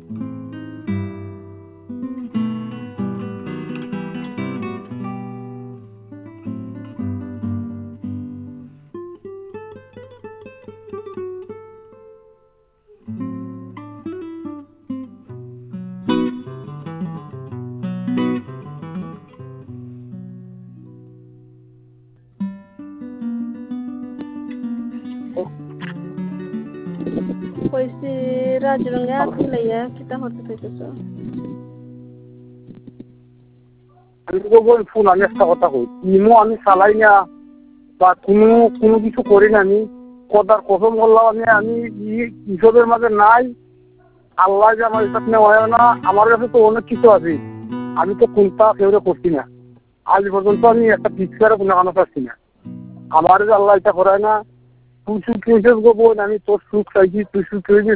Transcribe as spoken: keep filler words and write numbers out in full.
কইছি রাজু রঙে আঁকি লাইয়া কিতা হতে পেতেছো? আমি তো বল ফোন আমি একটা কথা কই, ইমো আমি চালাই না বা কোনো কোনো কিছু করি না, আমি কথার কসম করলাম আমি আমি ইসবের মাঝে নাই। আল্লাহ যে আমার ইসব নেওয়া না, আমার কাছে তো অনেক কিছু আছে, আমি তো কোনটা কেউ করছি না। আজ পর্যন্ত আমি একটা পিক্সারে কোনো কানো পাচ্ছি না। আমার যে আল্লাহ এটা করায় না, তুই সুখ হয়েছিস গো বোন, আমি তোর সুখ চাইছি, তুই সুখ হয়েছিস।